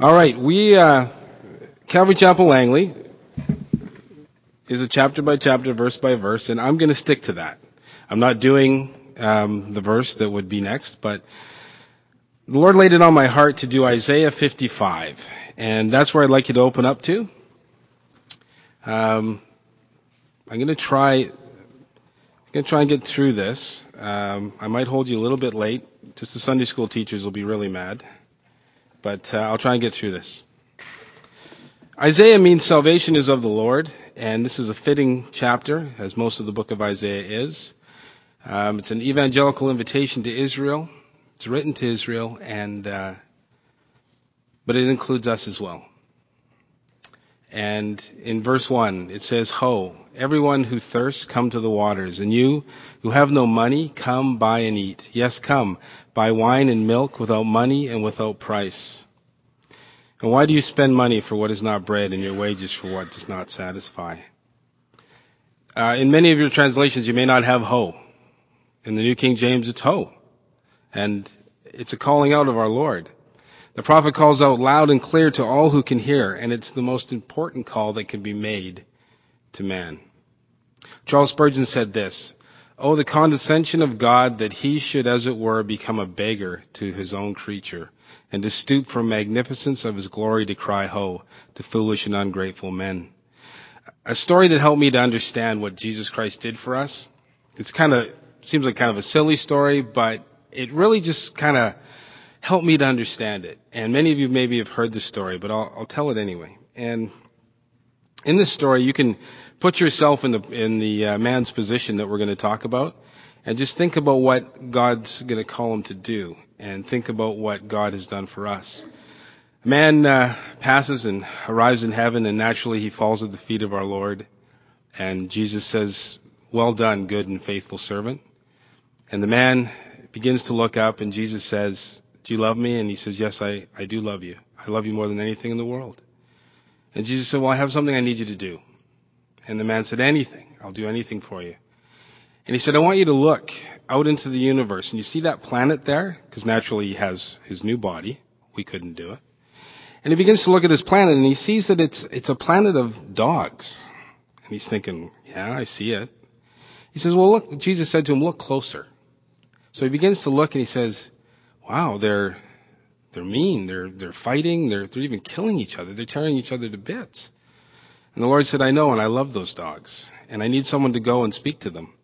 All right, Calvary Chapel Langley is a chapter by chapter, verse by verse, and I'm going to stick to that. I'm not doing the verse that would be next, but the Lord laid it on my heart to do Isaiah 55, and that's where I'd like you to open up to. I'm going to try and get through this. I might hold you a little bit late. Just the Sunday school teachers will be really mad, but I'll try and get through this. Isaiah means salvation is of the Lord, and this is a fitting chapter, as most of the book of Isaiah is. It's an evangelical invitation to Israel. It's written to Israel, but it includes us as well. And in verse 1, it says, Ho, everyone who thirsts, come to the waters. And you who have no money, come buy and eat. Yes, come, buy wine and milk without money and without price. And why do you spend money for what is not bread and your wages for what does not satisfy? In many of your translations, you may not have ho. In the New King James, it's ho. And it's a calling out of our Lord. The prophet calls out loud and clear to all who can hear, and it's the most important call that can be made to man. Charles Spurgeon said this, Oh, the condescension of God that he should, as it were, become a beggar to his own creature, and to stoop from magnificence of his glory to cry ho to foolish and ungrateful men. A story that helped me to understand what Jesus Christ did for us. Seems like kind of a silly story, but it really just kind of helped me to understand it. And many of you maybe have heard the story, but I'll tell it anyway. And in this story, you can put yourself in the man's position that we're going to talk about, and just think about what God's going to call him to do, and think about what God has done for us. A man passes and arrives in heaven, and naturally he falls at the feet of our Lord, and Jesus says, Well done, good and faithful servant. And the man begins to look up, and Jesus says, Do you love me? And he says, Yes, I do love you. I love you more than anything in the world. And Jesus said, Well, I have something I need you to do. And the man said, Anything. I'll do anything for you. And he said, I want you to look out into the universe. And you see that planet there? Because naturally he has his new body. We couldn't do it. And he begins to look at this planet, and he sees that it's a planet of dogs. And he's thinking, yeah, I see it. He says, well, look, Jesus said to him, look closer. So he begins to look, and he says, wow, they're mean. They're fighting. They're even killing each other. They're tearing each other to bits. And the Lord said, I know, and I love those dogs. And I need someone to go and speak to them.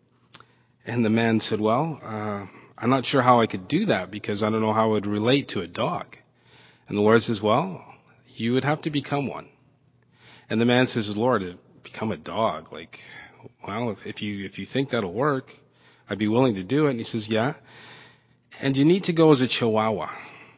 And the man said, well, I'm not sure how I could do that because I don't know how I would relate to a dog. And the Lord says, well, you would have to become one. And the man says, Lord, become a dog. Like, well, if you think that'll work, I'd be willing to do it. And he says, yeah. And you need to go as a chihuahua.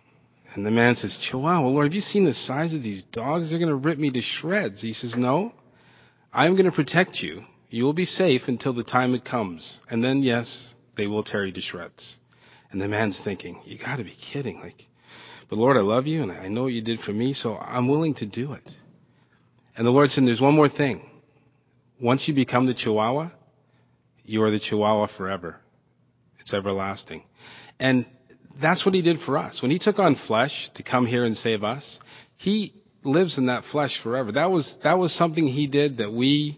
And the man says, Chihuahua, Lord, have you seen the size of these dogs? They're going to rip me to shreds. He says, no, I'm going to protect you. You will be safe until the time it comes. And then, yes, they will tear you to shreds. And the man's thinking, you got to be kidding. But Lord, I love you, and I know what you did for me, so I'm willing to do it. And the Lord said, there's one more thing. Once you become the Chihuahua, you are the Chihuahua forever. It's everlasting. And that's what he did for us. When he took on flesh to come here and save us, he lives in that flesh forever. That was something he did that we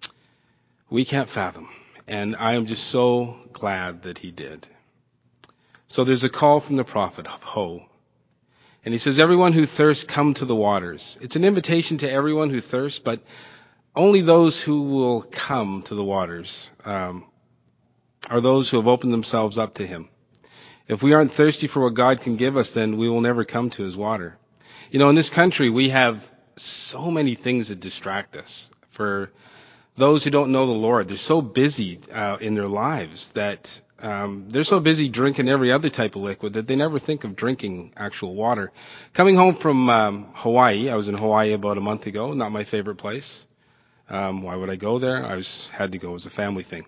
can't fathom. And I am just so glad that he did. So there's a call from the prophet, Ho. And he says, everyone who thirsts, come to the waters. It's an invitation to everyone who thirsts, but only those who will come to the waters are those who have opened themselves up to him. If we aren't thirsty for what God can give us, then we will never come to his water. You know, in this country, we have so many things that distract us. For those who don't know the Lord, they're so busy in their lives that they're so busy drinking every other type of liquid that they never think of drinking actual water. Coming home from Hawaii, I was in Hawaii about a month ago, not my favorite place. Why would I go there? Had to go as a family thing.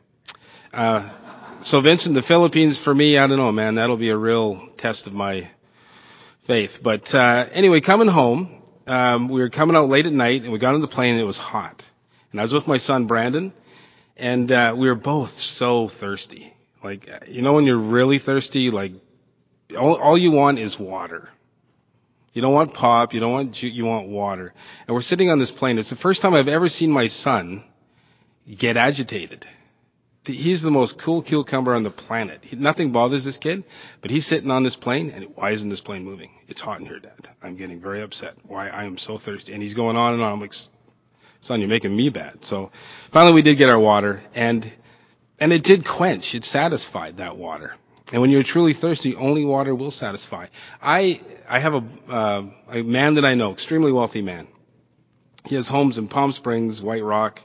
So Vincent, the Philippines for me, I don't know, man, that'll be a real test of my faith. But anyway, coming home, we were coming out late at night, and we got on the plane, and it was hot. And I was with my son, Brandon, and we were both so thirsty. Like, you know when you're really thirsty, like, all you want is water. You don't want pop. You don't want juice. You want water. And we're sitting on this plane. It's the first time I've ever seen my son get agitated. He's the most cool cucumber on the planet. Nothing bothers this kid, but he's sitting on this plane, and why isn't this plane moving? It's hot in here, Dad. I'm getting very upset. Why? I am so thirsty. And he's going on and on. I'm like, son, you're making me bad. So finally we did get our water, and it did quench. It satisfied, that water. And when you're truly thirsty, only water will satisfy. I have a man that I know, extremely wealthy man. He has homes in Palm Springs, White Rock,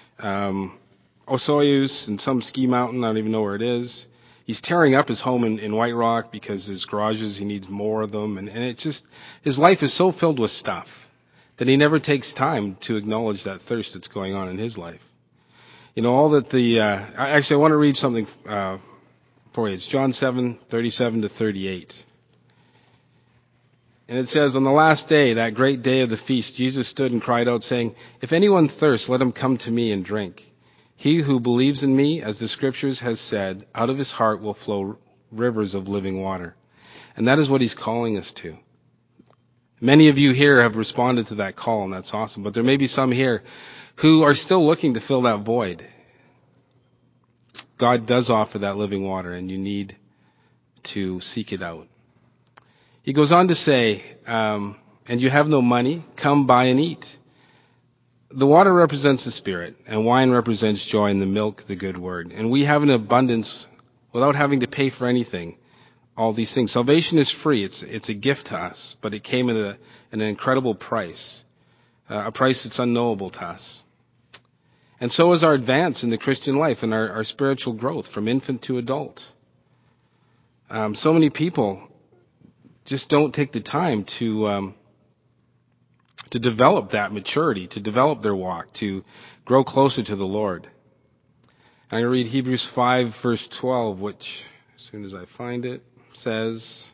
Osoyoos, and some ski mountain. I don't even know where it is. He's tearing up his home in White Rock because his garages, he needs more of them. And it's just, his life is so filled with stuff that he never takes time to acknowledge that thirst that's going on in his life. You know, all that actually I want to read something for you. It's John 7:37-38. And it says, on the last day, that great day of the feast, Jesus stood and cried out, saying, if anyone thirsts, let him come to me and drink. He who believes in me, as the scriptures has said, out of his heart will flow rivers of living water. And that is what he's calling us to. Many of you here have responded to that call, and that's awesome. But there may be some here who are still looking to fill that void. God does offer that living water, and you need to seek it out. He goes on to say, and you have no money, come buy and eat. The water represents the Spirit, and wine represents joy, and the milk, the good word. And we have an abundance without having to pay for anything, all these things. Salvation is free. It's a gift to us, but it came at an incredible price, a price that's unknowable to us. And so is our advance in the Christian life and our spiritual growth from infant to adult. So many people just don't take the time to develop that maturity, to develop their walk, to grow closer to the Lord. I'm going to read Hebrews 5, verse 12, which, as soon as I find it, says,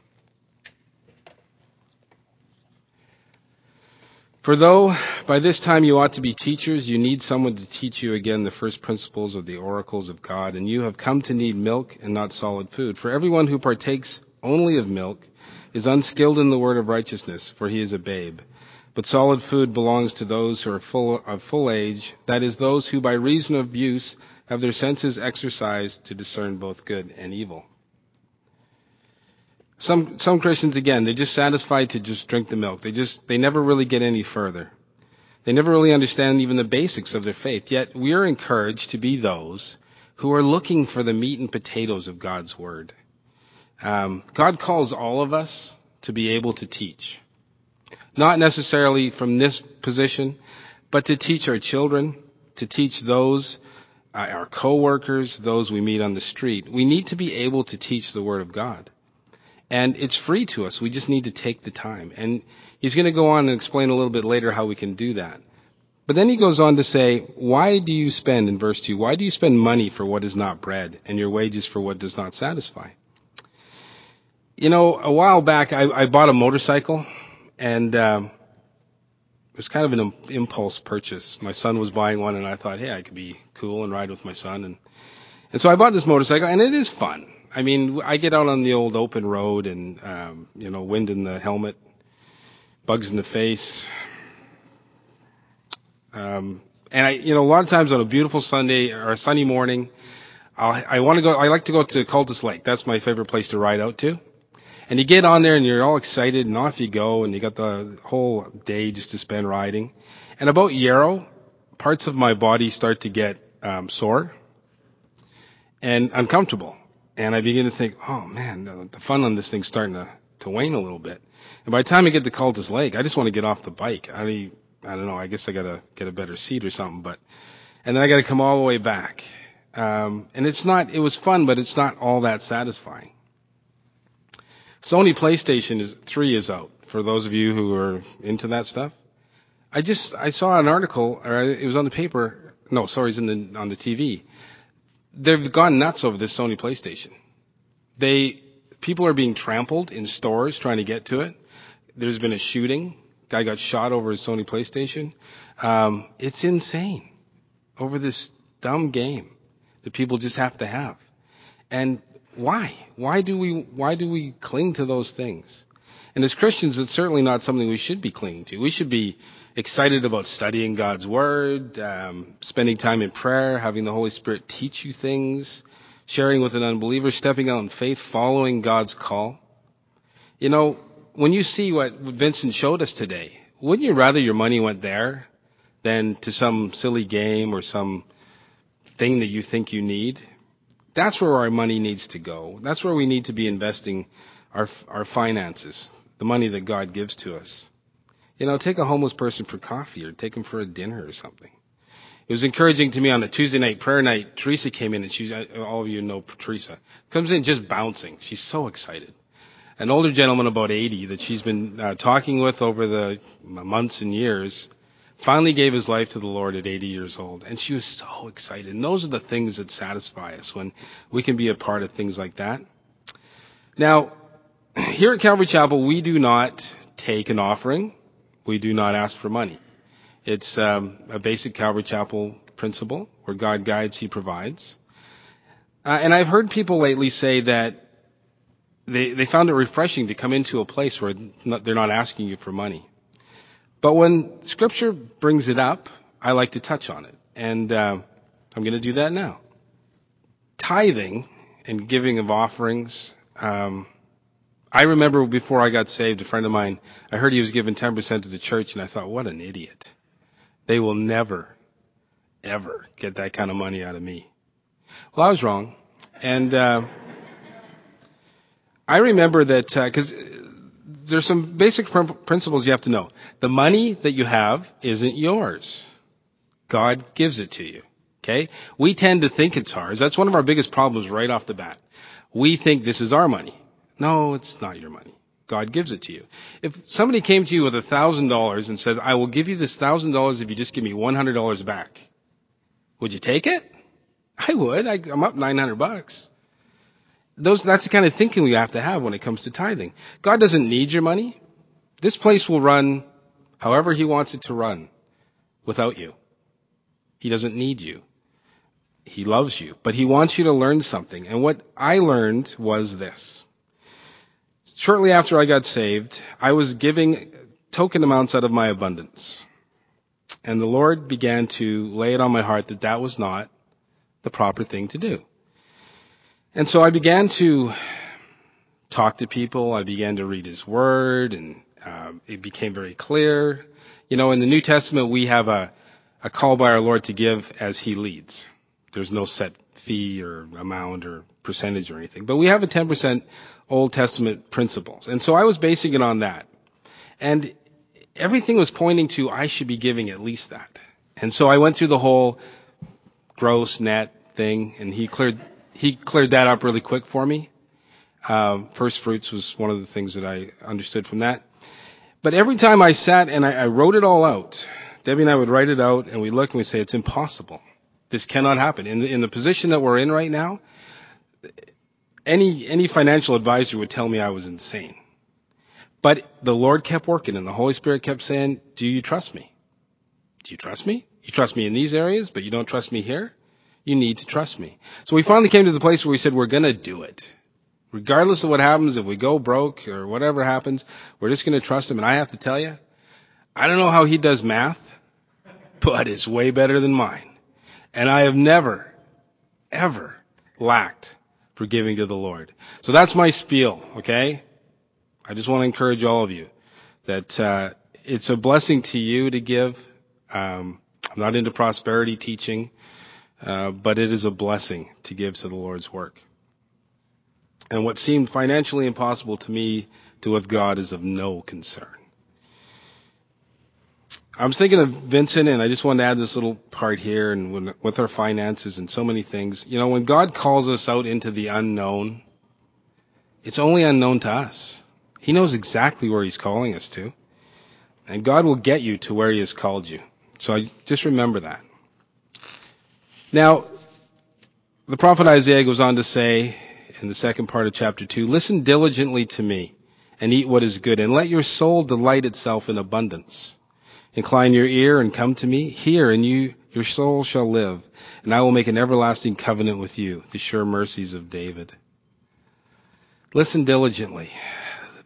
for though by this time you ought to be teachers, you need someone to teach you again the first principles of the oracles of God, and you have come to need milk and not solid food. For everyone who partakes only of milk is unskilled in the word of righteousness, for he is a babe. But solid food belongs to those who are of full age, that is, those who by reason of use have their senses exercised to discern both good and evil. Some Christians, again, they're just satisfied to just drink the milk. They never really get any further. They never really understand even the basics of their faith. Yet we are encouraged to be those who are looking for the meat and potatoes of God's word. God calls all of us to be able to teach. Not necessarily from this position, but to teach our children, to teach those, our co-workers, those we meet on the street. We need to be able to teach the Word of God. And it's free to us. We just need to take the time. And he's going to go on and explain a little bit later how we can do that. But then he goes on to say, why do you spend, in verse 2, why do you spend money for what is not bread and your wages for what does not satisfy? You know, a while back, I bought a motorcycle. And it was kind of an impulse purchase. My son was buying one, and I thought, hey, I could be cool and ride with my son. And so I bought this motorcycle, and it is fun. I mean, I get out on the old open road and, wind in the helmet, bugs in the face. And a lot of times on a beautiful Sunday or a sunny morning, I like to go to Cultus Lake. That's my favorite place to ride out to. And you get on there and you're all excited and off you go and you got the whole day just to spend riding. And about Yarrow, parts of my body start to get sore and uncomfortable. And I begin to think, oh man, the fun on this thing's starting to wane a little bit. And by the time I get to Cultus Lake, I just want to get off the bike. I don't know, I guess I gotta get a better seat or something, and then I gotta come all the way back. And it was fun, but it's not all that satisfying. Sony PlayStation 3 is out, for those of you who are into that stuff. I saw an article, or it was on the paper. No, sorry, it's on the TV. They've gone nuts over this Sony PlayStation. People are being trampled in stores trying to get to it. There's been a shooting. Guy got shot over his Sony PlayStation. It's insane over this dumb game that people just have to have. And why? Why do we cling to those things? And as Christians, it's certainly not something we should be clinging to. We should be excited about studying God's Word, spending time in prayer, having the Holy Spirit teach you things, sharing with an unbeliever, stepping out in faith, following God's call. You know, when you see what Vincent showed us today, wouldn't you rather your money went there than to some silly game or some thing that you think you need? That's where our money needs to go. That's where we need to be investing our finances, the money that God gives to us. You know, take a homeless person for coffee or take them for a dinner or something. It was encouraging to me on a Tuesday night prayer night. Teresa came in, and all of you know Teresa, comes in just bouncing. She's so excited. An older gentleman, about 80, that she's been talking with over the months and years, finally gave his life to the Lord at 80 years old. And she was so excited. And those are the things that satisfy us when we can be a part of things like that. Now, here at Calvary Chapel, we do not take an offering. We do not ask for money. It's a basic Calvary Chapel principle where God guides, He provides. And I've heard people lately say that they found it refreshing to come into a place where they're not asking you for money. But when Scripture brings it up, I like to touch on it. And I'm going to do that now. Tithing and giving of offerings. I remember before I got saved, a friend of mine, I heard he was giving 10% to the church, and I thought, what an idiot. They will never, ever get that kind of money out of me. Well, I was wrong. And I remember that, because there's some basic principles you have to know. The money that you have isn't yours. God gives it to you. Okay? We tend to think it's ours. That's one of our biggest problems right off the bat. We think this is our money. No, it's not your money. God gives it to you. If somebody came to you with $1,000 and says, I will give you this $1,000 if you just give me $100 back, would you take it? I would. I'm up $900. That's the kind of thinking we have to have when it comes to tithing. God doesn't need your money. This place will run however He wants it to run without you. He doesn't need you. He loves you, but He wants you to learn something. And what I learned was this. Shortly after I got saved, I was giving token amounts out of my abundance. And the Lord began to lay it on my heart that that was not the proper thing to do. And so I began to talk to people. I began to read His Word, and it became very clear. You know, in the New Testament, we have a call by our Lord to give as He leads. There's no set fee or amount or percentage or anything. But we have a 10% Old Testament principles. And so I was basing it on that. And everything was pointing to I should be giving at least that. And so I went through the whole gross net thing, and He cleared that up really quick for me. First fruits was one of the things that I understood from that. But every time I sat and I wrote it all out, Debbie and I would write it out, and we look and we say, it's impossible. This cannot happen. In the position that we're in right now, any financial advisor would tell me I was insane. But the Lord kept working, and the Holy Spirit kept saying, do you trust me? Do you trust me? You trust me in these areas, but you don't trust me here? You need to trust me. So we finally came to the place where we said, we're going to do it. Regardless of what happens, if we go broke or whatever happens, we're just going to trust Him. And I have to tell you, I don't know how He does math, but it's way better than mine. And I have never, ever lacked for giving to the Lord. So that's my spiel, okay? I just want to encourage all of you that it's a blessing to you to give. I'm not into prosperity teaching, but it is a blessing to give to the Lord's work. And what seemed financially impossible to me to with God is of no concern. I was thinking of Vincent, and I just wanted to add this little part here, and with our finances and so many things. You know, when God calls us out into the unknown, it's only unknown to us. He knows exactly where He's calling us to. And God will get you to where He has called you. So just remember that. Now, the prophet Isaiah goes on to say in the second part of chapter 2, listen diligently to me and eat what is good, and let your soul delight itself in abundance. Incline your ear and come to me. Hear, and your soul shall live, and I will make an everlasting covenant with you, the sure mercies of David. Listen diligently.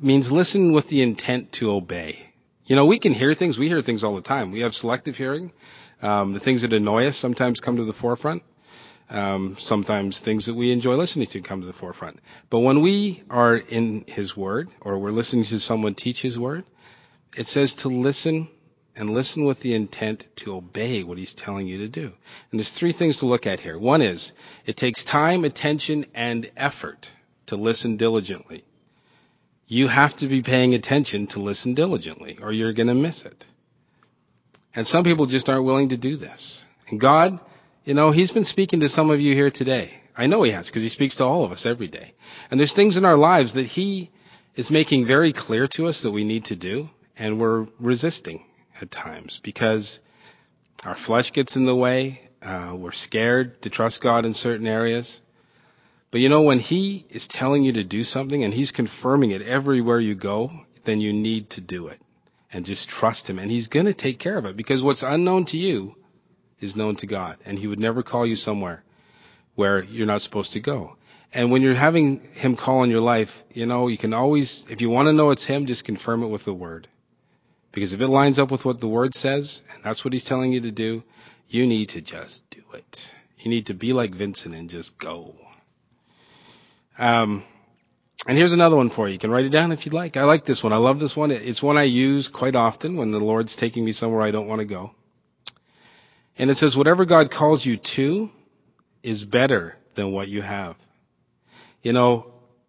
means listen with the intent to obey. You know, we can hear things. We hear things all the time. We have selective hearing. The things that annoy us sometimes come to the forefront. Sometimes things that we enjoy listening to come to the forefront. But when we are in His Word, or we're listening to someone teach His Word, it says to listen, and listen with the intent to obey what He's telling you to do. And there's three things to look at here. One is, it takes time, attention, and effort to listen diligently. You have to be paying attention to listen diligently, or you're going to miss it. And some people just aren't willing to do this. And God, you know, He's been speaking to some of you here today. I know He has, because He speaks to all of us every day. And there's things in our lives that He is making very clear to us that we need to do, and we're resisting at times because our flesh gets in the way. We're scared to trust God in certain areas. But you know, when He is telling you to do something and He's confirming it everywhere you go, then you need to do it and just trust Him. And He's going to take care of it, because what's unknown to you is known to God. And He would never call you somewhere where you're not supposed to go. And when you're having Him call in your life, you know, you can always, if you want to know it's Him, just confirm it with the Word. Because if it lines up with what the Word says, and that's what He's telling you to do, you need to just do it. You need to be like Vincent and just go. And here's another one for you. You can write it down if you'd like. I like this one. I love this one. It's one I use quite often when the Lord's taking me somewhere I don't want to go. And it says, whatever God calls you to is better than what you have. You know,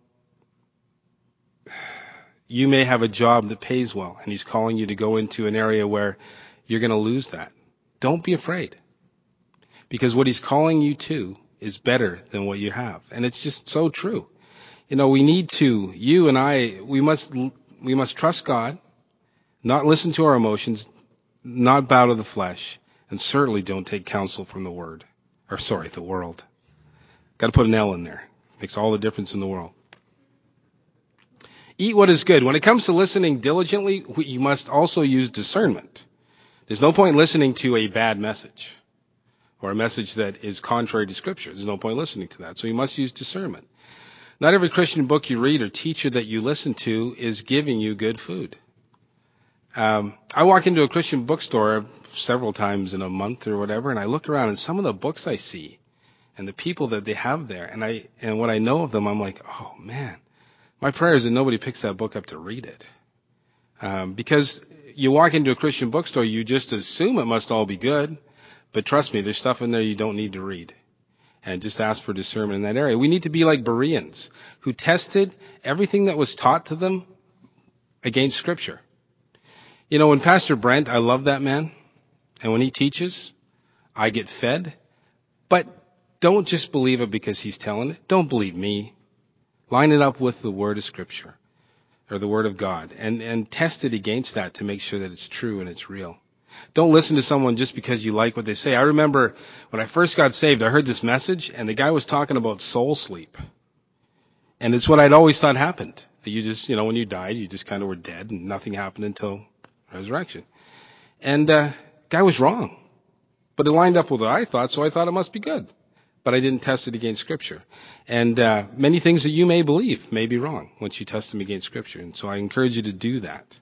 you may have a job that pays well, and He's calling you to go into an area where you're going to lose that. Don't be afraid, because what He's calling you to is better than what you have. And it's just so true. You know, we need to, you and I, we must trust God, not listen to our emotions, not bow to the flesh, and certainly don't take counsel from the world. Got to put an L in there. Makes all the difference in the world. Eat what is good. When it comes to listening diligently, you must also use discernment. There's no point listening to a bad message or a message that is contrary to Scripture. There's no point listening to that. So you must use discernment. Not every Christian book you read or teacher that you listen to is giving you good food. I walk into a Christian bookstore several times in a month or whatever, and I look around, and some of the books I see and the people that they have there, and what I know of them, I'm like, oh man, my prayer is that nobody picks that book up to read it. Because you walk into a Christian bookstore, you just assume it must all be good, but trust me, there's stuff in there you don't need to read. And just ask for discernment in that area. We need to be like Bereans, who tested everything that was taught to them against Scripture. You know, when Pastor Brent, I love that man, and when he teaches, I get fed. But don't just believe it because he's telling it. Don't believe me. Line it up with the Word of Scripture, or the Word of God, and test it against that to make sure that it's true and it's real. Don't listen to someone just because you like what they say. I remember when I first got saved, I heard this message, and the guy was talking about soul sleep. And it's what I'd always thought happened. That you just, you know, when you died, you just kind of were dead, and nothing happened until resurrection. And guy was wrong. But it lined up with what I thought, so I thought it must be good. But I didn't test it against Scripture. And many things that you may believe may be wrong once you test them against Scripture. And so I encourage you to do that.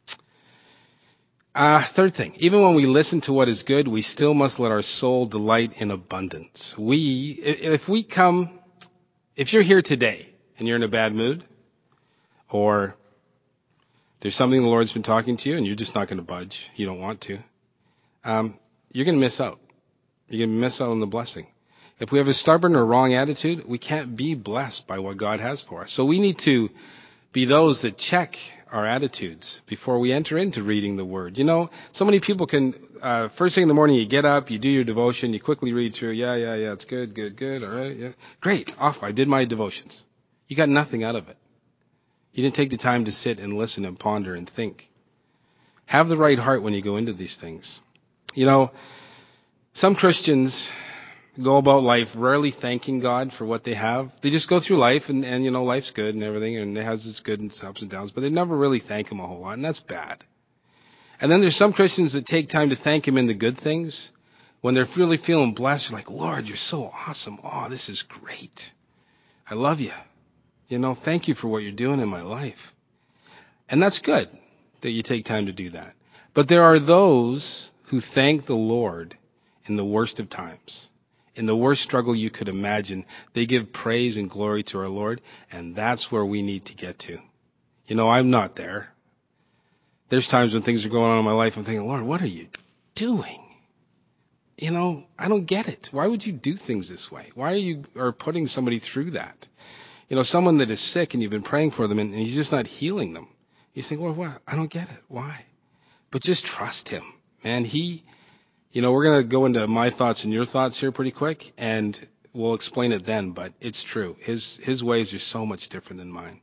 Third thing, even when we listen to what is good, we still must let our soul delight in abundance. If you're here today and you're in a bad mood, or there's something the Lord's been talking to you and you're just not going to budge, you don't want to, you're going to miss out. You're going to miss out on the blessing. If we have a stubborn or wrong attitude, we can't be blessed by what God has for us. So we need to be those that check our attitudes before we enter into reading the Word. You know, so many people can, first thing in the morning, you get up, you do your devotion, you quickly read through, yeah, it's good, all right, yeah. Great, off, I did my devotions. You got nothing out of it. You didn't take the time to sit and listen and ponder and think. Have the right heart when you go into these things. You know, some Christians go about life rarely thanking God for what they have. They just go through life and you know, life's good and everything, and it has its good and its ups and downs, but they never really thank Him a whole lot, and that's bad. And then there's some Christians that take time to thank Him in the good things. When they're really feeling blessed, you're like, Lord, you're so awesome. Oh, this is great. I love you. You know, thank you for what you're doing in my life. And that's good that you take time to do that. But there are those who thank the Lord in the worst of times. In the worst struggle you could imagine, they give praise and glory to our Lord, and that's where we need to get to. You know, I'm not there. There's times when things are going on in my life, I'm thinking, Lord, what are you doing? You know, I don't get it. Why would you do things this way? Why are putting somebody through that? You know, someone that is sick and you've been praying for them and he's just not healing them. You think, Lord, what? I don't get it. Why? But just trust him, man. You know, we're going to go into my thoughts and your thoughts here pretty quick, and we'll explain it then, but it's true. His ways are so much different than mine.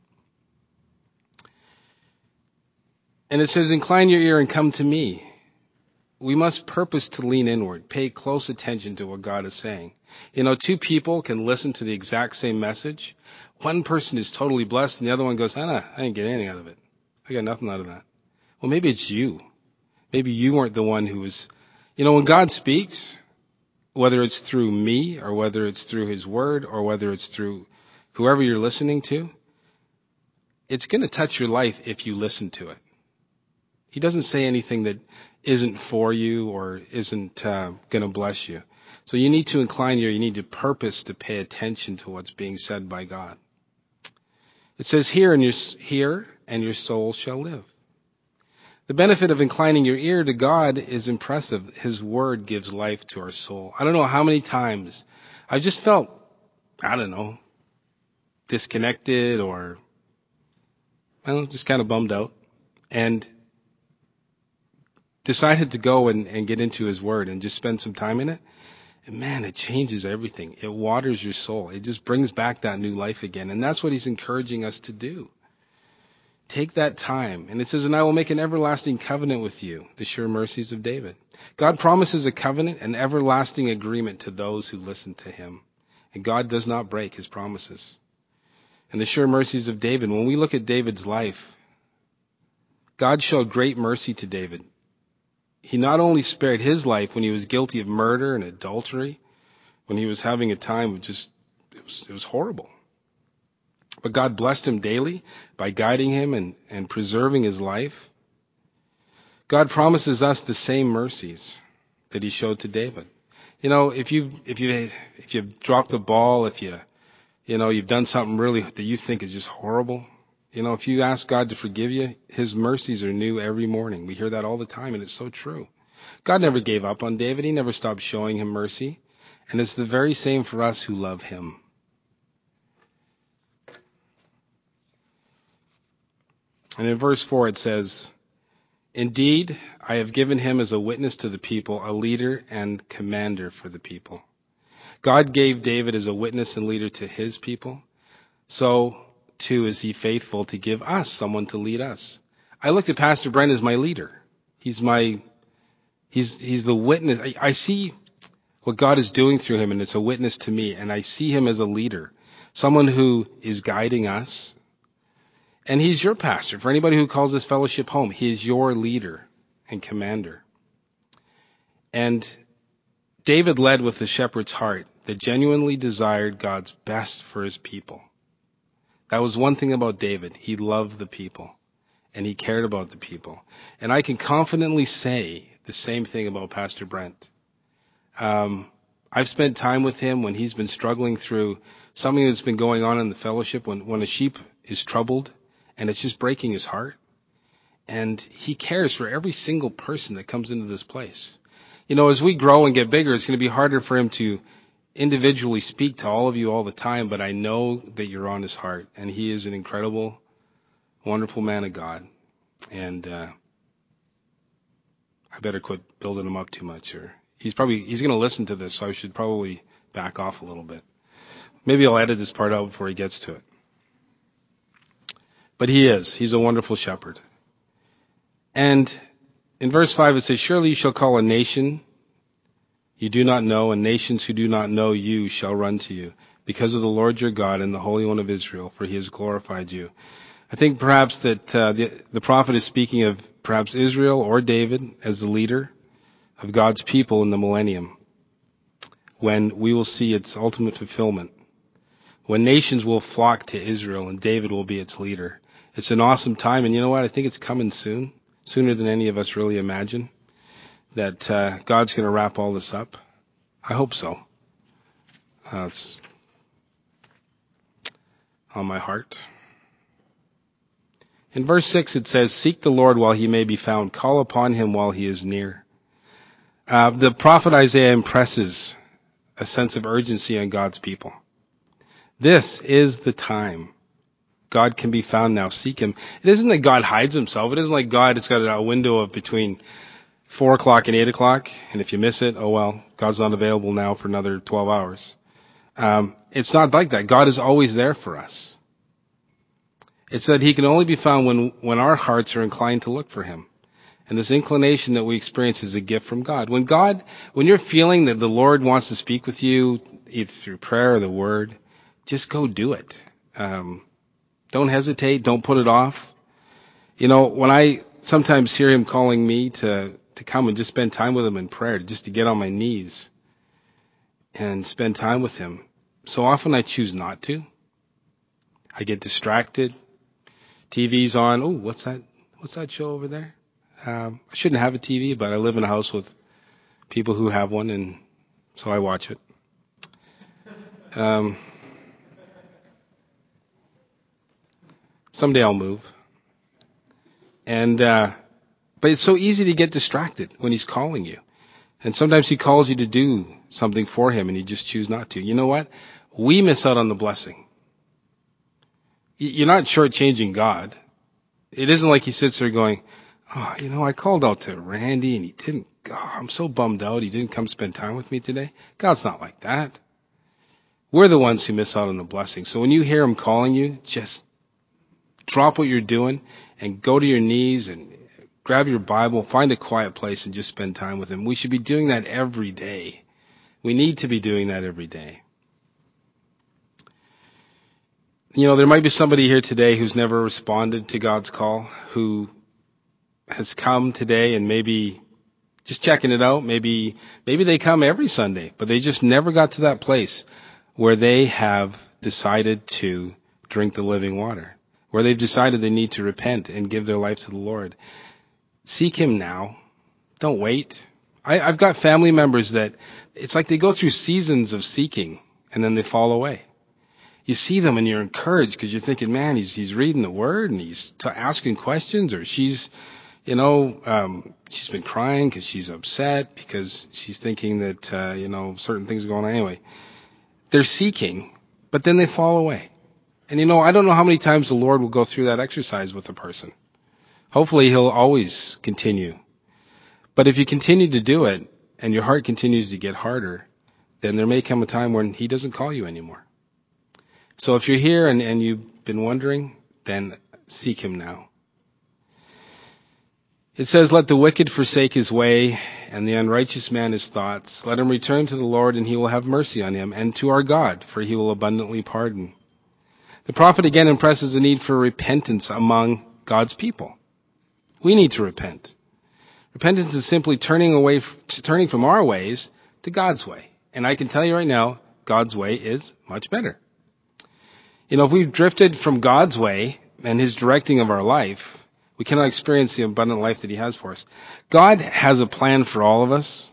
And it says, incline your ear and come to me. We must purpose to lean inward, pay close attention to what God is saying. You know, two people can listen to the exact same message. One person is totally blessed, and the other one goes, I didn't get anything out of it. I got nothing out of that. Well, maybe it's you. Maybe you weren't the one who was, you know, when God speaks, whether it's through me or whether it's through his word or whether it's through whoever you're listening to, it's going to touch your life if you listen to it. He doesn't say anything that isn't for you or isn't going to bless you. So you need to incline you need to purpose to pay attention to what's being said by God. It says, hear and your soul shall live. The benefit of inclining your ear to God is impressive. His word gives life to our soul. I don't know how many times I've just felt, disconnected or, just kind of bummed out, and decided to go and get into his word and just spend some time in it. And man, it changes everything. It waters your soul. It just brings back that new life again. And that's what he's encouraging us to do. Take that time. And it says, and I will make an everlasting covenant with you, the sure mercies of David. God promises a covenant, an everlasting agreement to those who listen to him. And God does not break his promises. And the sure mercies of David, when we look at David's life, God showed great mercy to David. He not only spared his life when he was guilty of murder and adultery, when he was having a time of it was horrible. But God blessed him daily by guiding him and preserving his life. God promises us the same mercies that he showed to David. You know, if you've dropped the ball, if you've done something really that you think is just horrible, if you ask God to forgive you, his mercies are new every morning. We hear that all the time, and it's so true. God never gave up on David. He never stopped showing him mercy. And it's the very same for us who love him. And in verse 4 it says, indeed, I have given him as a witness to the people, a leader and commander for the people. God gave David as a witness and leader to his people. So, too, is he faithful to give us someone to lead us. I looked at Pastor Brent as my leader. He's the witness. I see what God is doing through him, and it's a witness to me. And I see him as a leader, someone who is guiding us. And he's your pastor. For anybody who calls this fellowship home, he is your leader and commander. And David led with the shepherd's heart that genuinely desired God's best for his people. That was one thing about David. He loved the people, and he cared about the people. And I can confidently say the same thing about Pastor Brent. I've spent time with him when he's been struggling through something that's been going on in the fellowship, when a sheep is troubled, and it's just breaking his heart. And he cares for every single person that comes into this place. As we grow and get bigger, it's going to be harder for him to individually speak to all of you all the time, but I know that you're on his heart, and he is an incredible, wonderful man of God. And I better quit building him up too much, or he's going to listen to this, so I should probably back off a little bit. Maybe I'll edit this part out before he gets to it. But he's a wonderful shepherd. And in verse 5 it says, surely you shall call a nation you do not know, and nations who do not know you shall run to you, because of the Lord your God and the Holy One of Israel, for he has glorified you. I think perhaps that the prophet is speaking of perhaps Israel or David as the leader of God's people in the millennium, when we will see its ultimate fulfillment, when nations will flock to Israel and David will be its leader. It's an awesome time. And you know what? I think it's coming soon, sooner than any of us really imagine, that God's going to wrap all this up. I hope so. It's on my heart. In verse 6 it says, "Seek the Lord while he may be found. Call upon him while he is near." The prophet Isaiah impresses a sense of urgency on God's people. This is the time. God can be found now. Seek him. It isn't that God hides himself. It isn't like God has got a window of between 4 o'clock and 8 o'clock, and if you miss it, oh well, God's not available now for another 12 hours. It's not like that. God is always there for us. It's that he can only be found when our hearts are inclined to look for him. And this inclination that we experience is a gift from God. When you're feeling that the Lord wants to speak with you, either through prayer or the word, just go do it. Don't hesitate. Don't put it off. You know, when I sometimes hear him calling me to come and just spend time with him in prayer, just to get on my knees and spend time with him, so often I choose not to. I get distracted. TV's on. Oh, what's that show over there? I shouldn't have a TV, but I live in a house with people who have one, and so I watch it. Someday I'll move. But it's so easy to get distracted when he's calling you. And sometimes he calls you to do something for him and you just choose not to. You know what? We miss out on the blessing. You're not shortchanging God. It isn't like he sits there going, "Oh, you know, I called out to Randy and he didn't, I'm so bummed out he didn't come spend time with me today." God's not like that. We're the ones who miss out on the blessing. So when you hear him calling you, just drop what you're doing and go to your knees and grab your Bible, find a quiet place and just spend time with him. We should be doing that every day. We need to be doing that every day. You know, there might be somebody here today who's never responded to God's call, who has come today and maybe just checking it out. Maybe they come every Sunday, but they just never got to that place where they have decided to drink the living water, where they've decided they need to repent and give their life to the Lord. Seek him now. Don't wait. I've got family members that it's like they go through seasons of seeking and then they fall away. You see them and you're encouraged because you're thinking, man, he's reading the word and he's asking questions, or she's been crying because she's upset because she's thinking that, certain things are going on. Anyway, they're seeking, but then they fall away. And I don't know how many times the Lord will go through that exercise with a person. Hopefully he'll always continue. But if you continue to do it and your heart continues to get harder, then there may come a time when he doesn't call you anymore. So if you're here and you've been wondering, then seek him now. It says, "Let the wicked forsake his way and the unrighteous man his thoughts. Let him return to the Lord and he will have mercy on him, and to our God, for he will abundantly pardon." The prophet again impresses the need for repentance among God's people. We need to repent. Repentance is simply turning from our ways to God's way. And I can tell you right now, God's way is much better. If we've drifted from God's way and his directing of our life, we cannot experience the abundant life that he has for us. God has a plan for all of us.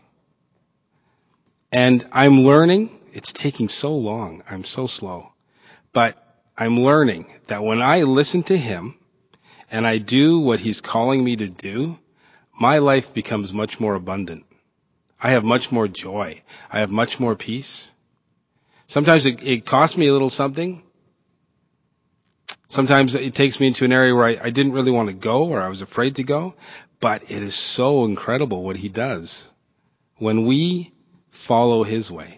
And I'm learning, it's taking so long, I'm so slow, but I'm learning that when I listen to him and I do what he's calling me to do, my life becomes much more abundant. I have much more joy. I have much more peace. Sometimes it costs me a little something. Sometimes it takes me into an area where I didn't really want to go, or I was afraid to go. But it is so incredible what he does when we follow his way.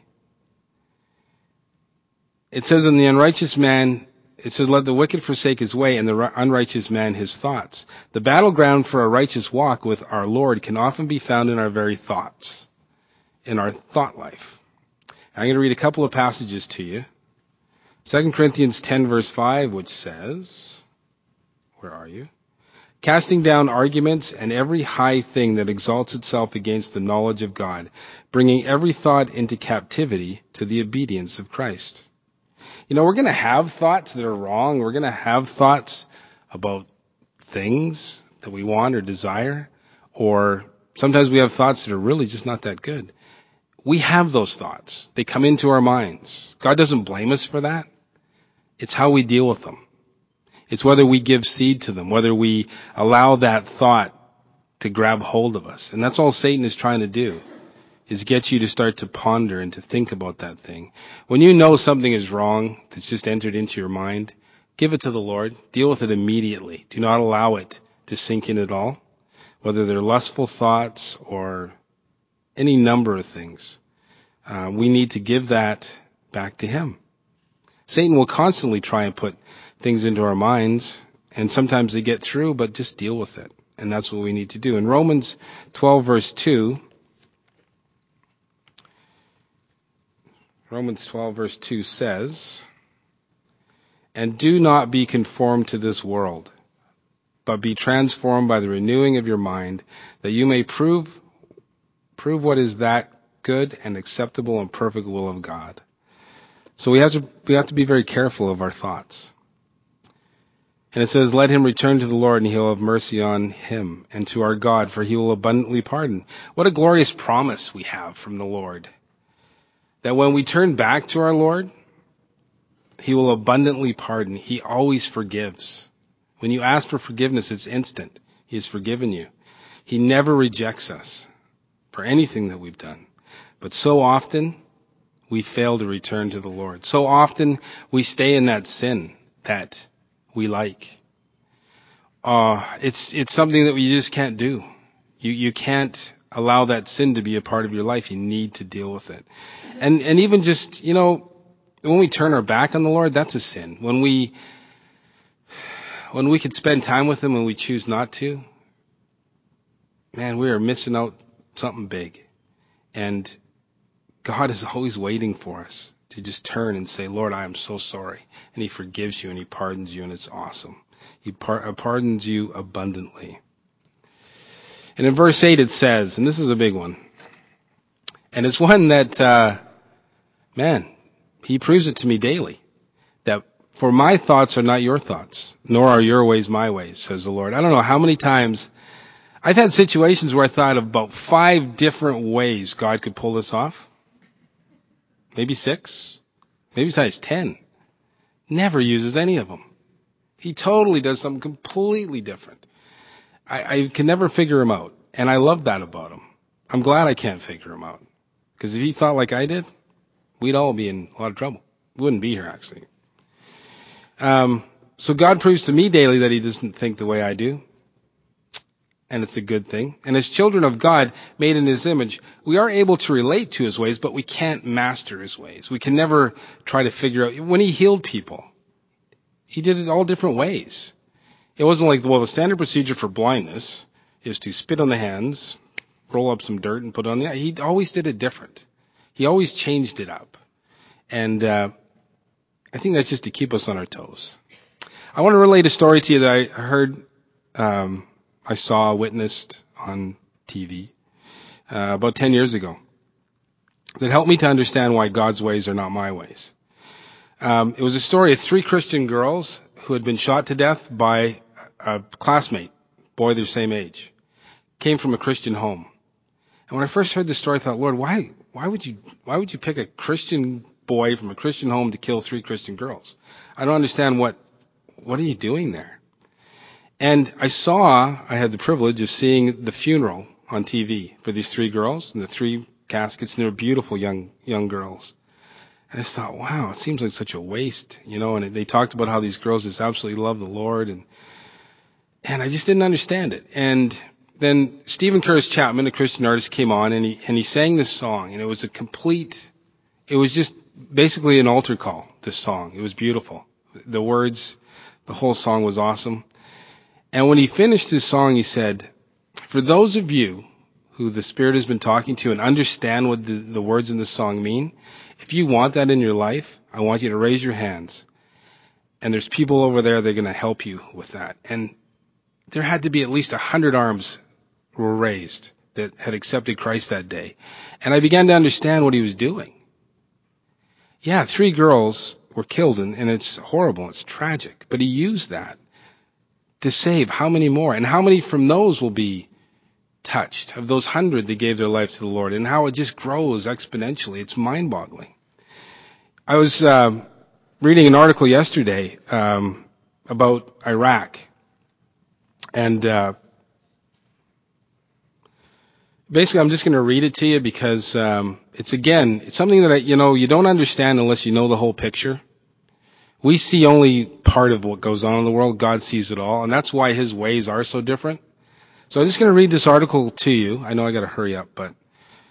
It says in the unrighteous man, it says, "Let the wicked forsake his way and the unrighteous man his thoughts." The battleground for a righteous walk with our Lord can often be found in our very thoughts, in our thought life. I'm going to read a couple of passages to you. 2 Corinthians 10 verse 5, which says, where are you? "Casting down arguments and every high thing that exalts itself against the knowledge of God, bringing every thought into captivity to the obedience of Christ." We're going to have thoughts that are wrong. We're going to have thoughts about things that we want or desire, or sometimes we have thoughts that are really just not that good. We have those thoughts. They come into our minds. God doesn't blame us for that. It's how we deal with them. It's whether we give seed to them, whether we allow that thought to grab hold of us. And that's all Satan is trying to do, is get you to start to ponder and to think about that thing. When you know something is wrong that's just entered into your mind, give it to the Lord. Deal with it immediately. Do not allow it to sink in at all, whether they're lustful thoughts or any number of things. We need to give that back to Him. Satan will constantly try and put things into our minds, and sometimes they get through, but just deal with it. And that's what we need to do. In Romans 12, verse 2, Romans 12, verse 2 says, "And do not be conformed to this world, but be transformed by the renewing of your mind, that you may prove what is that good and acceptable and perfect will of God." So we have to be very careful of our thoughts. And it says, "Let him return to the Lord, and He'll have mercy on him, and to our God, for He will abundantly pardon." What a glorious promise we have from the Lord, that when we turn back to our Lord, He will abundantly pardon. He always forgives. When you ask for forgiveness, it's instant. He has forgiven you. He never rejects us for anything that we've done. But so often, we fail to return to the Lord. So often, we stay in that sin that we like. It's something that we just can't do. You can't allow that sin to be a part of your life. You need to deal with it. And even just, when we turn our back on the Lord, that's a sin. When we could spend time with Him and we choose not to, man, we are missing out something big. And God is always waiting for us to just turn and say, "Lord, I am so sorry." And He forgives you and He pardons you, and it's awesome. He pardons you abundantly. And in verse 8 it says, and this is a big one, and it's one that, He proves it to me daily, that for my thoughts are not your thoughts, nor are your ways my ways, says the Lord. I don't know how many times I've had situations where I thought of about 5 different ways God could pull this off. Maybe 6, maybe size 10. Never uses any of them. He totally does something completely different. I can never figure Him out, and I love that about Him. I'm glad I can't figure Him out, because if He thought like I did, we'd all be in a lot of trouble. We wouldn't be here, actually. So God proves to me daily that He doesn't think the way I do, and it's a good thing. And as children of God, made in His image, we are able to relate to His ways, but we can't master His ways. We can never try to figure out. When He healed people, He did it all different ways. It wasn't like, the standard procedure for blindness is to spit on the hands, roll up some dirt, and put it on the eye. He always did it different. He always changed it up. And I think that's just to keep us on our toes. I want to relate a story to you that I heard, I saw, witnessed on TV about 10 years ago, that helped me to understand why God's ways are not my ways. It was a story of 3 Christian girls who had been shot to death by a classmate, boy their same age, came from a Christian home. And when I first heard the story, I thought, Lord, why would you pick a Christian boy from a Christian home to kill 3 Christian girls? I don't understand what are you doing there? And I had the privilege of seeing the funeral on TV for these 3 girls, and the 3 caskets, and they were beautiful young girls. And I just thought, wow, it seems like such a waste, and they talked about how these girls just absolutely love the Lord, and I just didn't understand it. And then Stephen Curtis Chapman, a Christian artist, came on, and he sang this song, and it was just basically an altar call, this song. It was beautiful. The words, the whole song was awesome. And when he finished his song, he said, "For those of you who the Spirit has been talking to and understand what the words in the song mean, if you want that in your life, I want you to raise your hands. And there's people over there that are going to help you with that." And there had to be at least 100 arms were raised that had accepted Christ that day. And I began to understand what he was doing. Yeah, 3 girls were killed, and it's horrible, it's tragic. But he used that to save. How many more? And how many from those will be touched? Of those 100 that gave their life to the Lord, and how it just grows exponentially. It's mind-boggling. I was reading an article yesterday about Iraq, and basically I'm just going to read it to you because it's something that you don't understand unless you know the whole picture. We see only part of what goes on in the world. God sees it all, and that's why his ways are so different. So I'm just going to read this article to you. I know I got to hurry up, but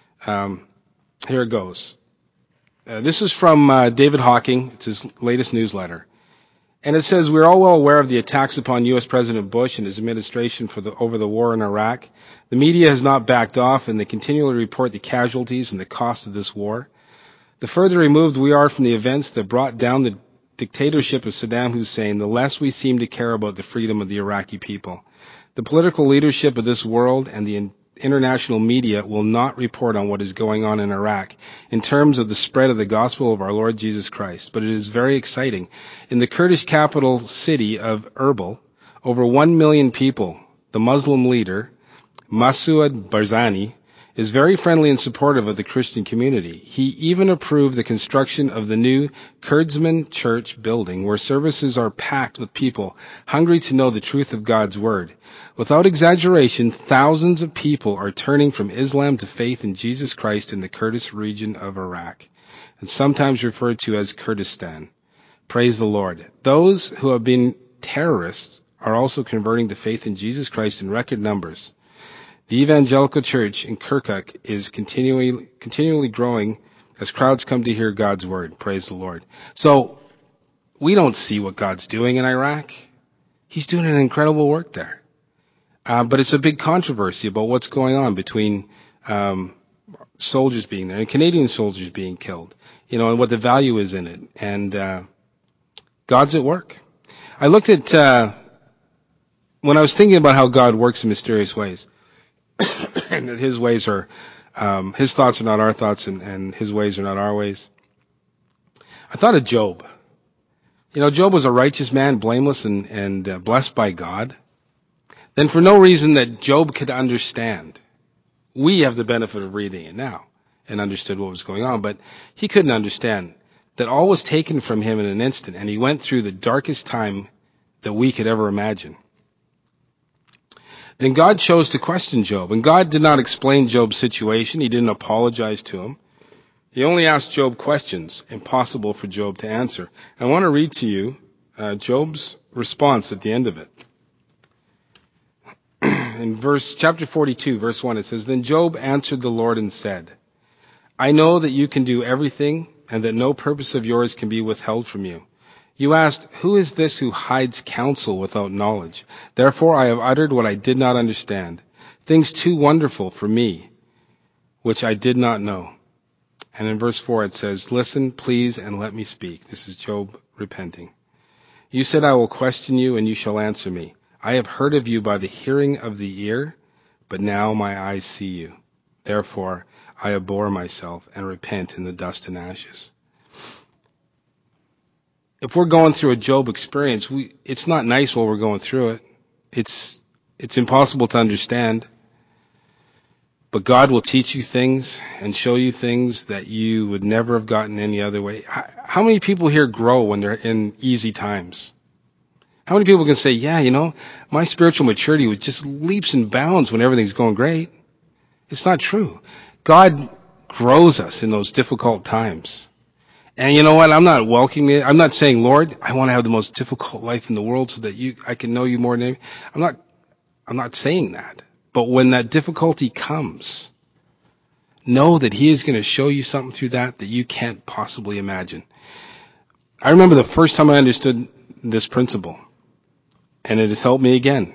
here it goes. This is from David Hawking. It's his latest newsletter. And it says, we're all well aware of the attacks upon U.S. President Bush and his administration over the war in Iraq. The media has not backed off, and they continually report the casualties and the cost of this war. The further removed we are from the events that brought down the dictatorship of Saddam Hussein, the less we seem to care about the freedom of the Iraqi people. The political leadership of this world and the international media will not report on what is going on in Iraq in terms of the spread of the gospel of our Lord Jesus Christ, but it is very exciting. In the Kurdish capital city of Erbil, over 1 million people, the Muslim leader, Masoud Barzani, is very friendly and supportive of the Christian community. He even approved the construction of the new Kurdsman Church building, where services are packed with people hungry to know the truth of God's Word. Without exaggeration, thousands of people are turning from Islam to faith in Jesus Christ in the Kurdish region of Iraq, and sometimes referred to as Kurdistan. Praise the Lord. Those who have been terrorists are also converting to faith in Jesus Christ in record numbers. The evangelical church in Kirkuk is continually growing as crowds come to hear God's word. Praise the Lord. So we don't see what God's doing in Iraq. He's doing an incredible work there. But it's a big controversy about what's going on between soldiers being there and Canadian soldiers being killed, and what the value is in it. And God's at work. I looked at when I was thinking about how God works in mysterious ways, and that his ways are, his thoughts are not our thoughts, and his ways are not our ways. I thought of Job. Job was a righteous man, blameless and blessed by God. Then for no reason that Job could understand. We have the benefit of reading it now and understood what was going on, but he couldn't understand that all was taken from him in an instant, and he went through the darkest time that we could ever imagine. Then God chose to question Job, and God did not explain Job's situation. He didn't apologize to him. He only asked Job questions impossible for Job to answer. I want to read to you Job's response at the end of it. In chapter 42, verse 1, it says, Then Job answered the Lord and said, I know that you can do everything, and that no purpose of yours can be withheld from you. You asked, Who is this who hides counsel without knowledge? Therefore I have uttered what I did not understand, things too wonderful for me, which I did not know. And in verse 4 it says, Listen, please, and let me speak. This is Job repenting. You said, I will question you, and you shall answer me. I have heard of you by the hearing of the ear, but now my eyes see you. Therefore I abhor myself and repent in the dust and ashes. If we're going through a Job experience, it's not nice while we're going through it. It's impossible to understand. But God will teach you things and show you things that you would never have gotten any other way. How many people here grow when they're in easy times? How many people can say, yeah, my spiritual maturity was just leaps and bounds when everything's going great? It's not true. God grows us in those difficult times. And you know what? I'm not welcoming it. I'm not saying, Lord, I want to have the most difficult life in the world so that I can know you more than anything. I'm not saying that. But when that difficulty comes, know that he is going to show you something through that you can't possibly imagine. I remember the first time I understood this principle, and it has helped me again.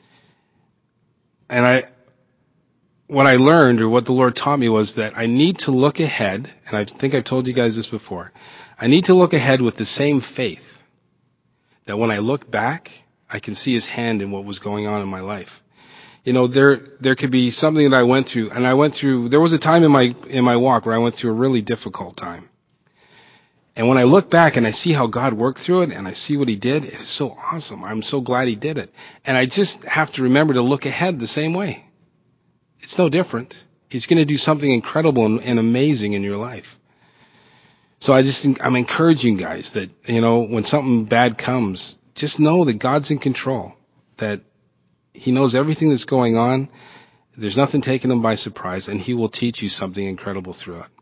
And what I learned, or what the Lord taught me, was that I need to look ahead, and I think I've told you guys this before. I need to look ahead with the same faith that when I look back, I can see his hand in what was going on in my life. There could be something that I went through, and there was a time in my walk where I went through a really difficult time. And when I look back and I see how God worked through it and I see what he did, it is so awesome. I'm so glad he did it. And I just have to remember to look ahead the same way. It's no different. He's going to do something incredible and amazing in your life. So I just think I'm encouraging guys that, when something bad comes, just know that God's in control, that he knows everything that's going on. There's nothing taking him by surprise, and he will teach you something incredible through it.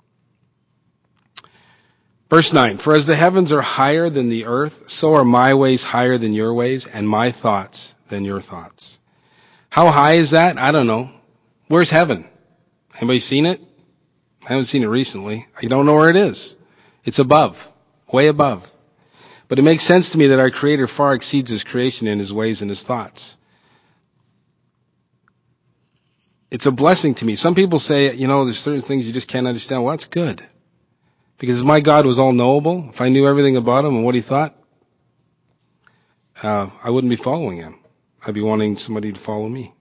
Verse 9, for as the heavens are higher than the earth, so are my ways higher than your ways, and my thoughts than your thoughts. How high is that? I don't know. Where's heaven? Anybody seen it? I haven't seen it recently. I don't know where it is. It's above, way above. But it makes sense to me that our Creator far exceeds his creation in his ways and his thoughts. It's a blessing to me. Some people say, there's certain things you just can't understand. Well, that's good. Because if my God was all knowable, if I knew everything about him and what he thought, I wouldn't be following him. I'd be wanting somebody to follow me.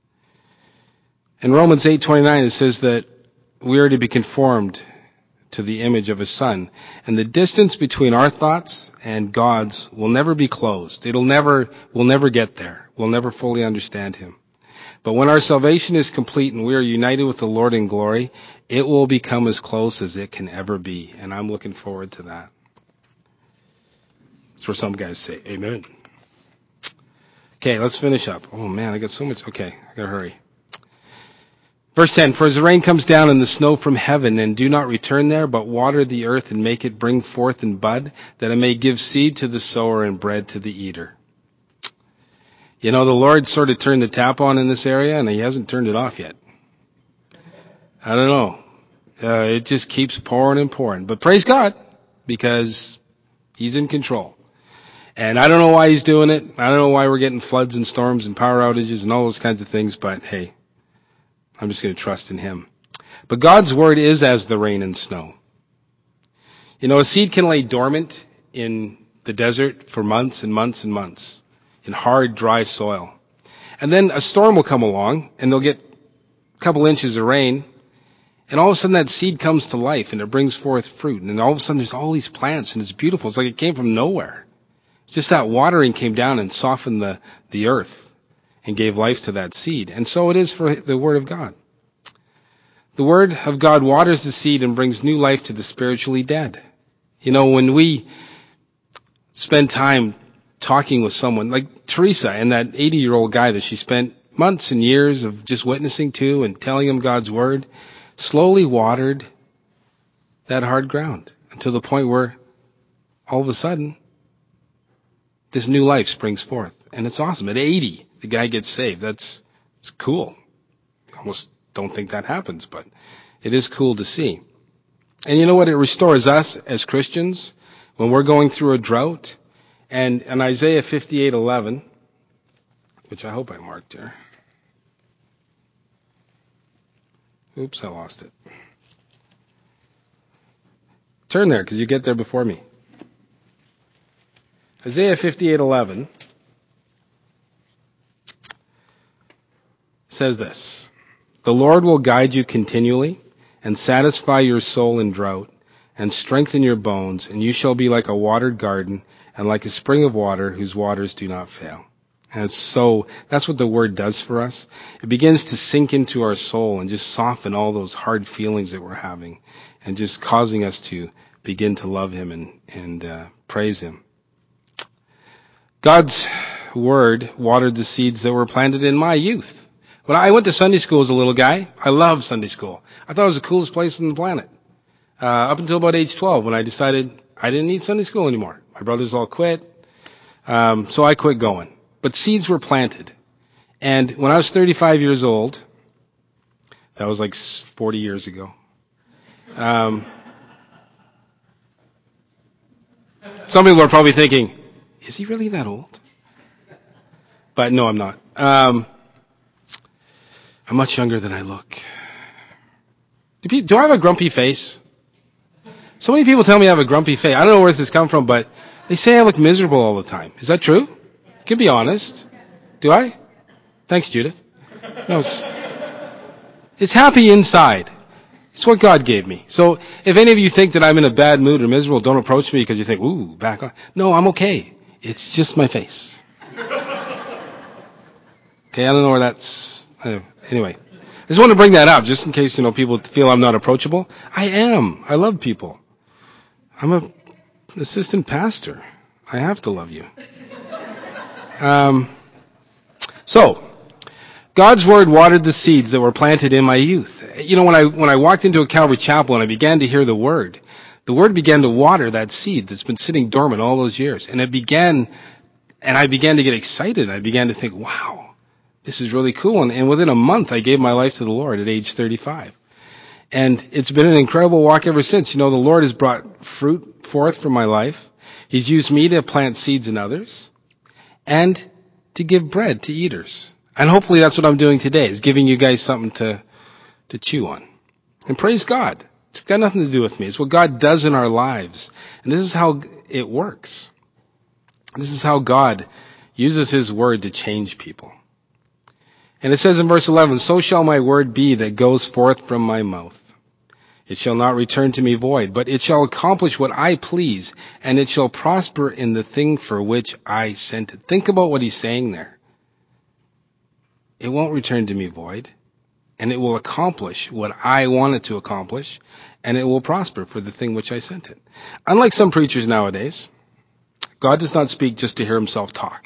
In Romans 8:29, it says that we are to be conformed to the image of his Son. And the distance between our thoughts and God's will never be closed. We'll never get there. We'll never fully understand him. But when our salvation is complete and we are united with the Lord in glory, it will become as close as it can ever be. And I'm looking forward to that. That's where some guys say, amen. Okay, let's finish up. Oh man, I got so much. Okay, I gotta hurry. Verse 10, for as the rain comes down and the snow from heaven, and do not return there, but water the earth and make it bring forth and bud, that it may give seed to the sower and bread to the eater. The Lord sort of turned the tap on in this area, and he hasn't turned it off yet. I don't know. It just keeps pouring and pouring. But praise God, because he's in control. And I don't know why he's doing it. I don't know why we're getting floods and storms and power outages and all those kinds of things, but hey, I'm just going to trust in him. But God's word is as the rain and snow. A seed can lay dormant in the desert for months and months and months in hard, dry soil. And then a storm will come along, and they'll get a couple inches of rain, and all of a sudden that seed comes to life, and it brings forth fruit. And all of a sudden there's all these plants, and it's beautiful. It's like it came from nowhere. It's just that watering came down and softened the earth and gave life to that seed. And so it is for the Word of God. The Word of God waters the seed and brings new life to the spiritually dead. When we spend time talking with someone like Teresa and that 80-year-old guy that she spent months and years of just witnessing to and telling him God's word, slowly watered that hard ground until the point where all of a sudden this new life springs forth. And it's awesome. At 80, the guy gets saved. It's cool. I almost don't think that happens, but it is cool to see. And you know what? It restores us as Christians when we're going through a drought. And in Isaiah 58:11, which I hope I marked here. Oops, I lost it. Turn there, because you get there before me. Isaiah 58:11 says this, the Lord will guide you continually and satisfy your soul in drought and strengthen your bones, and you shall be like a watered garden and like a spring of water whose waters do not fail. And so that's what the word does for us. It begins to sink into our soul and just soften all those hard feelings that we're having and just causing us to begin to love him and praise him. God's word watered the seeds that were planted in my youth. When I went to Sunday school as a little guy, I loved Sunday school. I thought it was the coolest place on the planet. Up until about age 12 when I decided I didn't need Sunday school anymore. My brothers all quit. So I quit going. But seeds were planted. And when I was 35 years old, that was like 40 years ago. Some people are probably thinking, is he really that old? But no, I'm not. I'm much younger than I look. Do I have a grumpy face? So many people tell me I have a grumpy face. I don't know where this has come from, but they say I look miserable all the time. Is that true? You can be honest. Do I? Thanks, Judith. No, it's happy inside. It's what God gave me. So if any of you think that I'm in a bad mood or miserable, don't approach me because you think, ooh, back on. No, I'm okay. It's just my face. Okay, I don't know where that's... Anyway, I just want to bring that up just in case, people feel I'm not approachable. I am. I love people. I'm an assistant pastor. I have to love you. So, God's Word watered the seeds that were planted in my youth. When I walked into a Calvary Chapel and I began to hear the Word began to water that seed that's been sitting dormant all those years. And I began to get excited. I began to think, wow, this is really cool. And within a month, I gave my life to the Lord at age 35. And it's been an incredible walk ever since. The Lord has brought fruit forth from my life. He's used me to plant seeds in others and to give bread to eaters. And hopefully that's what I'm doing today, is giving you guys something to chew on. And praise God. It's got nothing to do with me. It's what God does in our lives. And this is how it works. This is how God uses His Word to change people. And it says in verse 11, so shall my word be that goes forth from my mouth. It shall not return to me void, but it shall accomplish what I please, and it shall prosper in the thing for which I sent it. Think about what he's saying there. It won't return to me void, and it will accomplish what I want it to accomplish, and it will prosper for the thing which I sent it. Unlike some preachers nowadays, God does not speak just to hear Himself talk.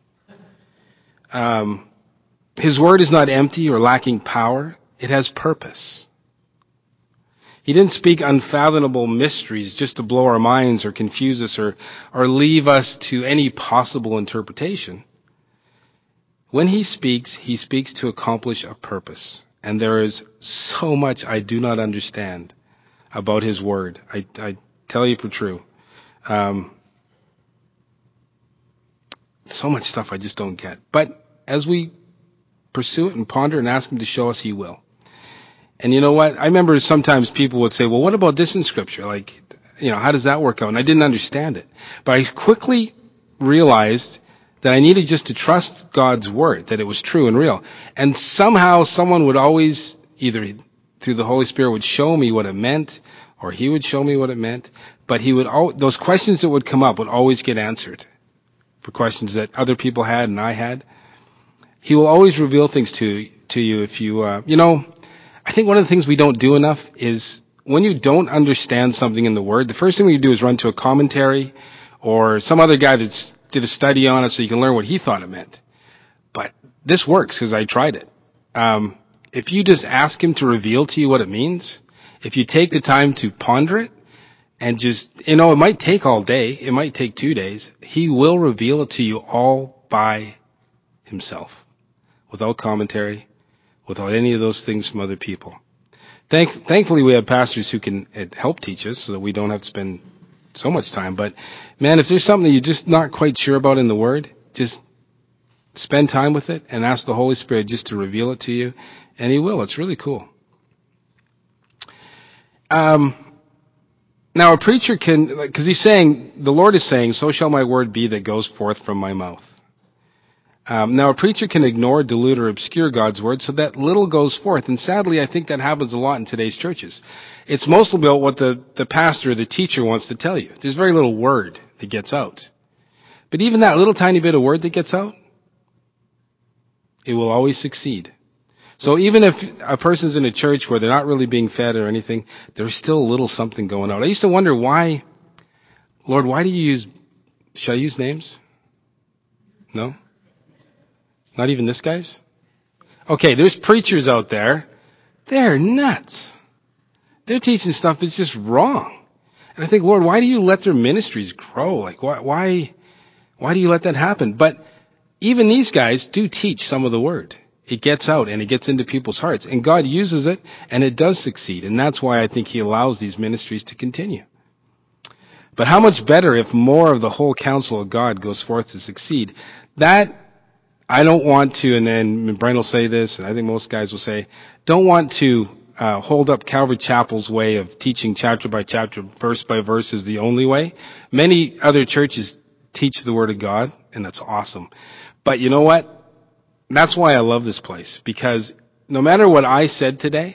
His word is not empty or lacking power. It has purpose. He didn't speak unfathomable mysteries just to blow our minds or confuse us or leave us to any possible interpretation. When He speaks to accomplish a purpose. And there is so much I do not understand about His word. I tell you for true. So much stuff I just don't get. But as we pursue it and ponder and ask Him to show us, He will. And you know what? I remember sometimes people would say, well, what about this in Scripture? How does that work out? And I didn't understand it. But I quickly realized that I needed just to trust God's Word, that it was true and real. And somehow someone would always, either through the Holy Spirit, would show me what it meant, or He would show me what it meant. But those questions that would come up would always get answered. For questions that other people had and I had. He will always reveal things to you if you, I think one of the things we don't do enough is when you don't understand something in the Word, the first thing we do is run to a commentary or some other guy that's did a study on it so you can learn what he thought it meant. But this works because I tried it. If you just ask Him to reveal to you what it means, if you take the time to ponder it and just, it might take all day, it might take 2 days, He will reveal it to you all by Himself. Without commentary, without any of those things from other people. Thankfully, we have pastors who can help teach us so that we don't have to spend so much time. But, man, if there's something that you're just not quite sure about in the Word, just spend time with it and ask the Holy Spirit just to reveal it to you, and He will. It's really cool. Now, a preacher can, because the Lord is saying, so shall my word be that goes forth from my mouth. Now, a preacher can ignore, dilute, or obscure God's word so that little goes forth. And sadly, I think that happens a lot in today's churches. It's mostly about what the pastor or the teacher wants to tell you. There's very little word that gets out. But even that little tiny bit of word that gets out, it will always succeed. So even if a person's in a church where they're not really being fed or anything, there's still a little something going on. I used to wonder why, Lord, why do you should I use names? No? Not even this guy's? Okay, there's preachers out there. They're nuts. They're teaching stuff that's just wrong. And I think, Lord, why do you let their ministries grow? Why do you let that happen? But even these guys do teach some of the word. It gets out and it gets into people's hearts. And God uses it and it does succeed. And that's why I think He allows these ministries to continue. But how much better if more of the whole counsel of God goes forth to succeed? That I don't want to, and then Brian will say this, and I think most guys will say, don't want to hold up Calvary Chapel's way of teaching chapter by chapter, verse by verse is the only way. Many other churches teach the Word of God, and that's awesome. But you know what? That's why I love this place, because no matter what I said today,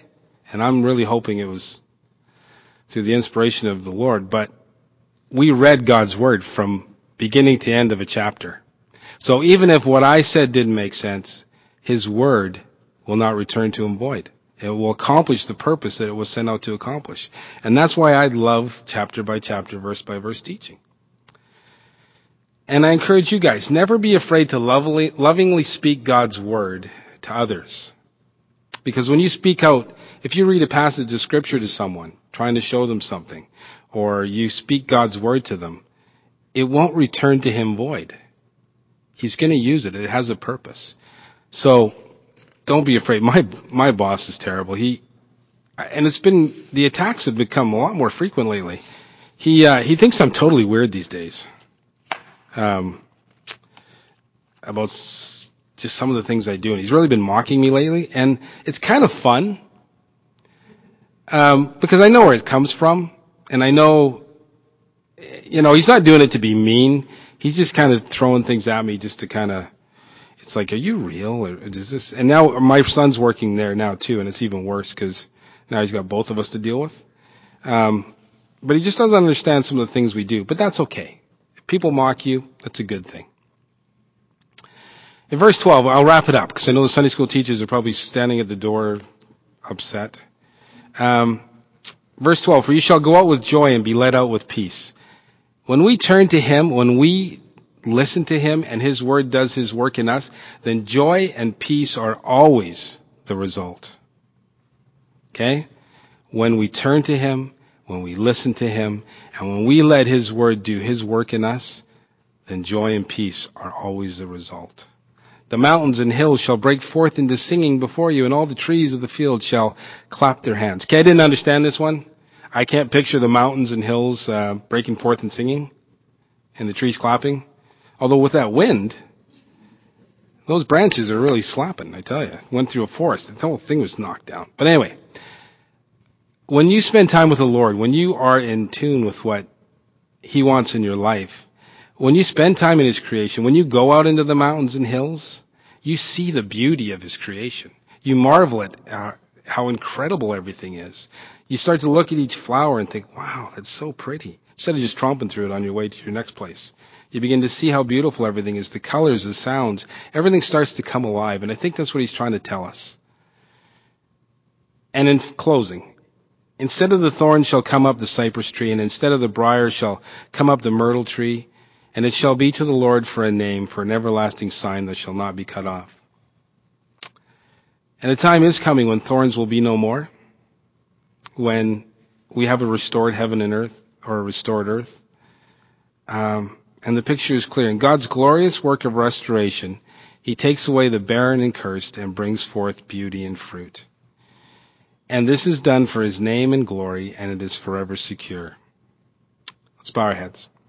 And I'm really hoping it was through the inspiration of the Lord. But we read God's word from beginning to end of a chapter. So even if what I said didn't make sense, his word will not return to him void. It will accomplish the purpose that it was sent out to accomplish. And that's why I love chapter by chapter, verse by verse teaching. And I encourage you guys, never be afraid to lovingly speak God's word to others. Because when you speak out, if you read a passage of scripture to someone, trying to show them something, or you speak God's word to them, it won't return to him void. He's going to use it. It has a purpose. So don't be afraid. My boss is terrible. The attacks have become a lot more frequent lately. He thinks I'm totally weird these days. About just some of the things I do. And he's really been mocking me lately. And it's kind of fun. Because I know where it comes from. And I know, he's not doing it to be mean. He's just kind of throwing things at me just to kind of, it's like, are you real? Or is this? And now my son's working there now too. And it's even worse because now he's got both of us to deal with. But he just doesn't understand some of the things we do. But that's okay. If people mock you, that's a good thing. In verse 12, I'll wrap it up because I know the Sunday school teachers are probably standing at the door upset. Verse 12, for you shall go out with joy and be led out with peace. When we turn to him, when we listen to him and his word does his work in us, then joy and peace are always the result. Okay? When we turn to him, when we listen to him, and when we let his word do his work in us, then joy and peace are always the result. The mountains and hills shall break forth into singing before you, and all the trees of the field shall clap their hands. Okay, I didn't understand this one. I can't picture the mountains and hills breaking forth and singing, and the trees clapping. Although with that wind, those branches are really slapping, I tell you. Went through a forest. The whole thing was knocked down. But anyway, when you spend time with the Lord, when you are in tune with what he wants in your life, when you spend time in his creation, when you go out into the mountains and hills, you see the beauty of his creation. You marvel at how incredible everything is. You start to look at each flower and think, wow, that's so pretty. Instead of just tromping through it on your way to your next place. You begin to see how beautiful everything is, the colors, the sounds. Everything starts to come alive, and I think that's what he's trying to tell us. And in closing, instead of the thorn shall come up the cypress tree, and instead of the briar shall come up the myrtle tree, and it shall be to the Lord for a name, for an everlasting sign that shall not be cut off. And the time is coming when thorns will be no more, when we have a restored heaven and earth, or a restored earth. And the picture is clear. In God's glorious work of restoration, he takes away the barren and cursed and brings forth beauty and fruit. And this is done for his name and glory, and it is forever secure. Let's bow our heads.